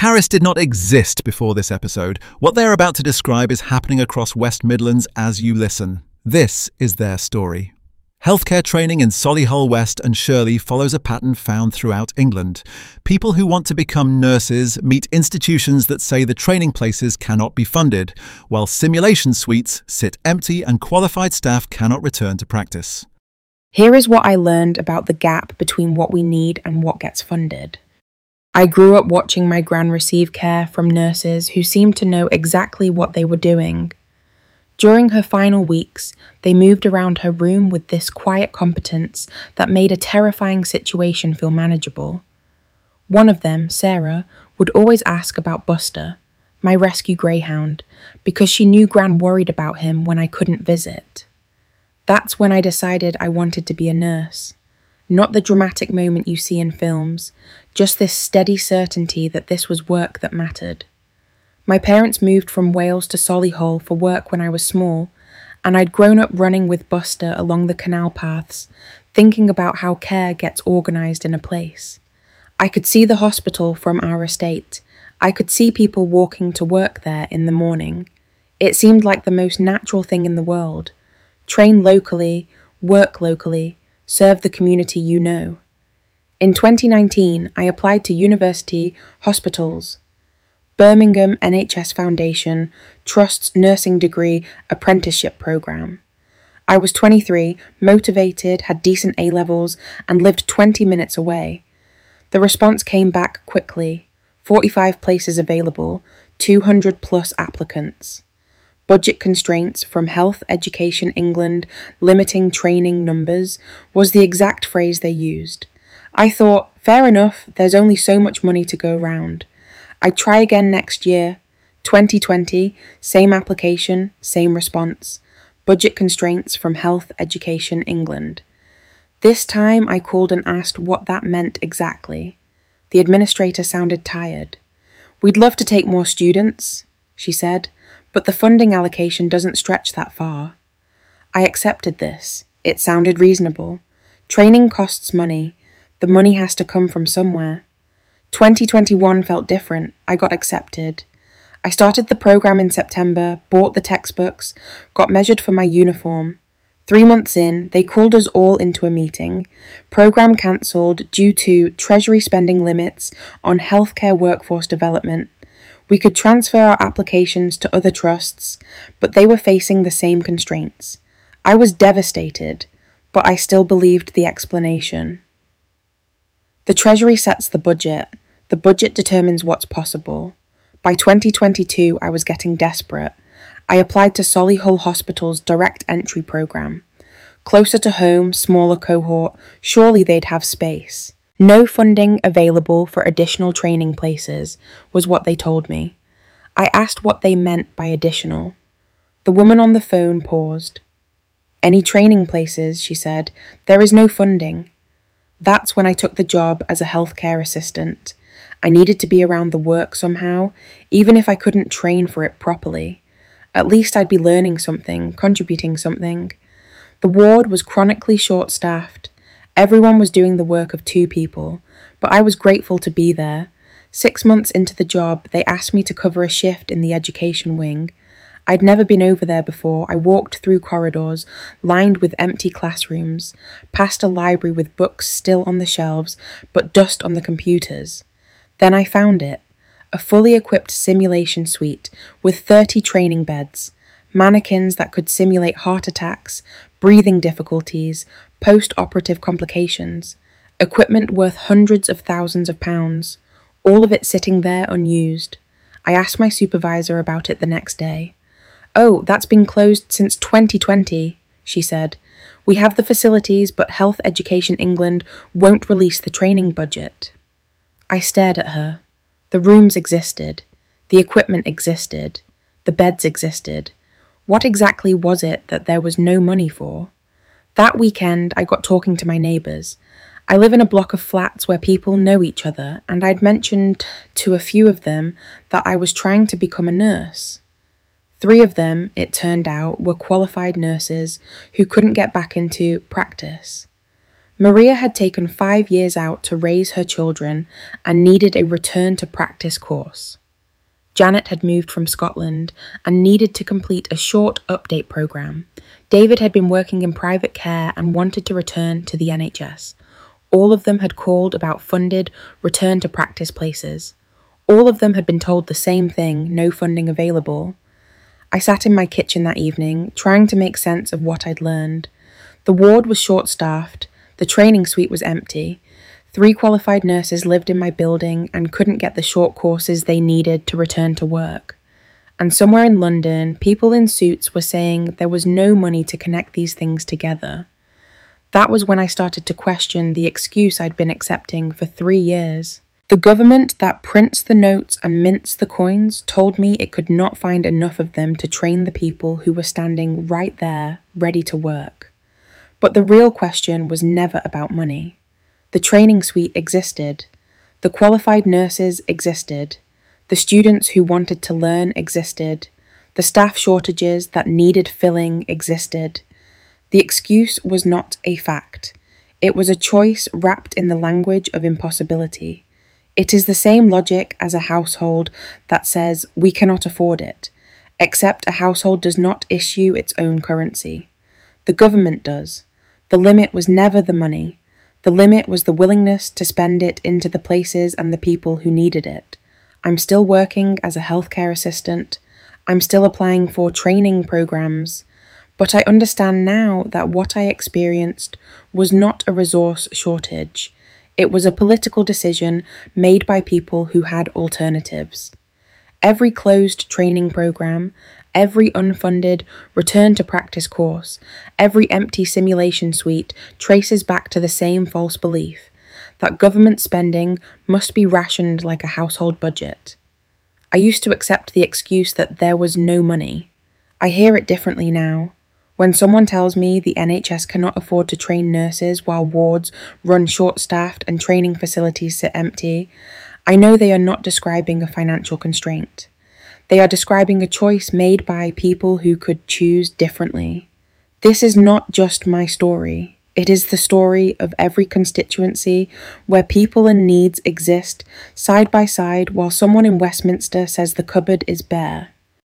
Caris did not exist before this episode. What they are about to describe is happening across West Midlands as you listen. This is their story. Healthcare training in Solihull West and Shirley follows a pattern found throughout England. People who want to become nurses meet institutions that say the training places cannot be funded, while simulation suites sit empty and qualified staff cannot return to practice. Here is what I learned about the gap between what we need and what gets funded. I grew up watching my gran receive care from nurses who seemed to know exactly what they were doing. During her final weeks, they moved around her room with this quiet competence that made a terrifying situation feel manageable. One of them, Sarah, would always ask about Buster, my rescue greyhound, because she knew Gran worried about him when I couldn't visit. That's when I decided I wanted to be a nurse. Not the dramatic moment you see in films, just this steady certainty that this was work that mattered. My parents moved from Wales to Solihull for work when I was small, and I'd grown up running with Buster along the canal paths, thinking about how care gets organised in a place. I could see the hospital from our estate. I could see people walking to work there in the morning. It seemed like the most natural thing in the world. Train locally, work locally, serve the community you know. In 2019, I applied to university hospitals. Birmingham NHS Foundation Trust's nursing degree apprenticeship programme. I was 23, motivated, had decent A-levels, and lived 20 minutes away. The response came back quickly. 45 places available, 200 plus applicants. Budget constraints from Health Education England limiting training numbers was the exact phrase they used. I thought, fair enough, there's only so much money to go round. I'd try again next year. 2020, same application, same response. Budget constraints from Health Education England. This time I called and asked what that meant exactly. The administrator sounded tired. We'd love to take more students, she said, but the funding allocation doesn't stretch that far. I accepted this. It sounded reasonable. Training costs money. The money has to come from somewhere. 2021 felt different. I got accepted. I started the program in September, bought the textbooks, got measured for my uniform. 3 months in, they called us all into a meeting. Program cancelled due to Treasury spending limits on healthcare workforce development. We could transfer our applications to other trusts, but they were facing the same constraints. I was devastated, but I still believed the explanation. The Treasury sets the budget. The budget determines what's possible. By 2022, I was getting desperate. I applied to Solihull Hospital's direct entry programme. Closer to home, smaller cohort, surely they'd have space. No funding available for additional training places, was what they told me. I asked what they meant by additional. The woman on the phone paused. Any training places, she said. There is no funding. That's when I took the job as a healthcare assistant. I needed to be around the work somehow, even if I couldn't train for it properly. At least I'd be learning something, contributing something. The ward was chronically short-staffed. Everyone was doing the work of 2 people, but I was grateful to be there. 6 months into the job, they asked me to cover a shift in the education wing. I'd never been over there before. I walked through corridors lined with empty classrooms, past a library with books still on the shelves, but dust on the computers. Then I found it, a fully equipped simulation suite with 30 training beds, mannequins that could simulate heart attacks, breathing difficulties, post-operative complications, equipment worth hundreds of thousands of pounds, all of it sitting there unused. I asked my supervisor about it the next day. "Oh, that's been closed since 2020, she said. "We have the facilities, but Health Education England won't release the training budget." I stared at her. The rooms existed. The equipment existed. The beds existed. What exactly was it that there was no money for? That weekend, I got talking to my neighbours. I live in a block of flats where people know each other, and I'd mentioned to a few of them that I was trying to become a nurse. 3 of them, it turned out, were qualified nurses who couldn't get back into practice. Maria had taken 5 years out to raise her children and needed a return to practice course. Janet had moved from Scotland and needed to complete a short update program. David had been working in private care and wanted to return to the NHS. All of them had called about funded return to practice places. All of them had been told the same thing, no funding available. I sat in my kitchen that evening, trying to make sense of what I'd learned. The ward was short-staffed, the training suite was empty. 3 qualified nurses lived in my building and couldn't get the short courses they needed to return to work. And somewhere in London, people in suits were saying there was no money to connect these things together. That was when I started to question the excuse I'd been accepting for 3 years. The government that prints the notes and mints the coins told me it could not find enough of them to train the people who were standing right there, ready to work. But the real question was never about money. The training suite existed. The qualified nurses existed. The students who wanted to learn existed. The staff shortages that needed filling existed. The excuse was not a fact. It was a choice wrapped in the language of impossibility. It is the same logic as a household that says we cannot afford it, except a household does not issue its own currency. The government does. The limit was never the money. The limit was the willingness to spend it into the places and the people who needed it. I'm still working as a healthcare assistant. I'm still applying for training programs. But I understand now that what I experienced was not a resource shortage. It was a political decision made by people who had alternatives. Every closed training program, every unfunded return to practice course, every empty simulation suite traces back to the same false belief that government spending must be rationed like a household budget. I used to accept the excuse that there was no money. I hear it differently now. When someone tells me the NHS cannot afford to train nurses while wards run short-staffed and training facilities sit empty, I know they are not describing a financial constraint. They are describing a choice made by people who could choose differently. This is not just my story. It is the story of every constituency where people and needs exist side by side while someone in Westminster says the cupboard is bare.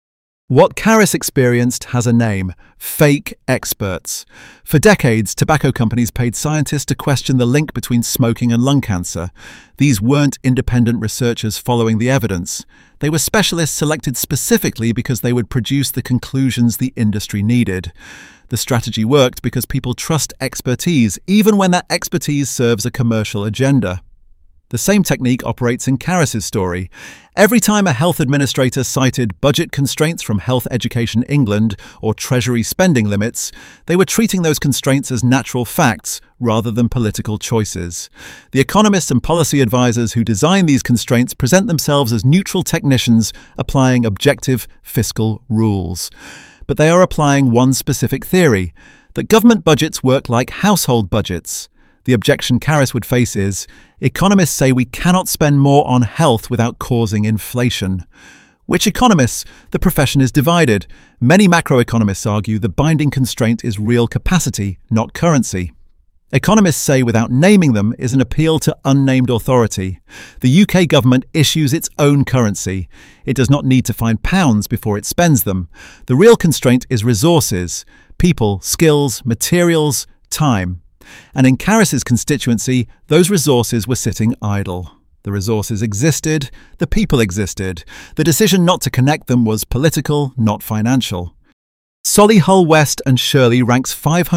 What Caris experienced has a name: fake experts. For decades, tobacco companies paid scientists to question the link between smoking and lung cancer. These weren't independent researchers following the evidence. They were specialists selected specifically because they would produce the conclusions the industry needed. The strategy worked because people trust expertise, even when that expertise serves a commercial agenda. The same technique operates in Caris's story. Every time a health administrator cited budget constraints from Health Education England or Treasury spending limits, they were treating those constraints as natural facts rather than political choices. The economists and policy advisors who design these constraints present themselves as neutral technicians applying objective fiscal rules. But they are applying one specific theory, that government budgets work like household budgets. The objection Caris would face is, economists say we cannot spend more on health without causing inflation. Which economists? The profession is divided. Many macroeconomists argue the binding constraint is real capacity, not currency. Economists say without naming them is an appeal to unnamed authority. The UK government issues its own currency. It does not need to find pounds before it spends them. The real constraint is resources: people, skills, materials, time. And in Caris's constituency, those resources were sitting idle. The resources existed, the people existed. The decision not to connect them was political, not financial. Solihull West and Shirley ranks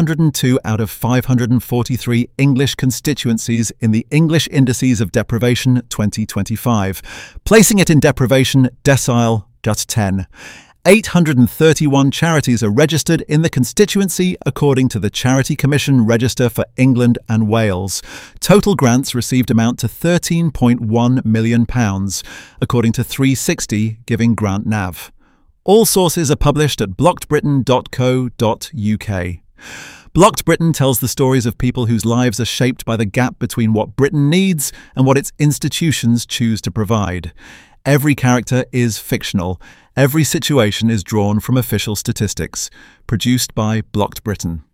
502 out of 543 English constituencies in the English Indices of Deprivation 2025, placing it in deprivation decile just 10. 831 charities are registered in the constituency according to the Charity Commission Register for England and Wales. Total grants received amount to £13.1 million, according to 360 Giving Grant Nav. All sources are published at blockedbritain.co.uk. Blocked Britain tells the stories of people whose lives are shaped by the gap between what Britain needs and what its institutions choose to provide. Every character is fictional. Every situation is drawn from official statistics. Produced by Blocked Britain.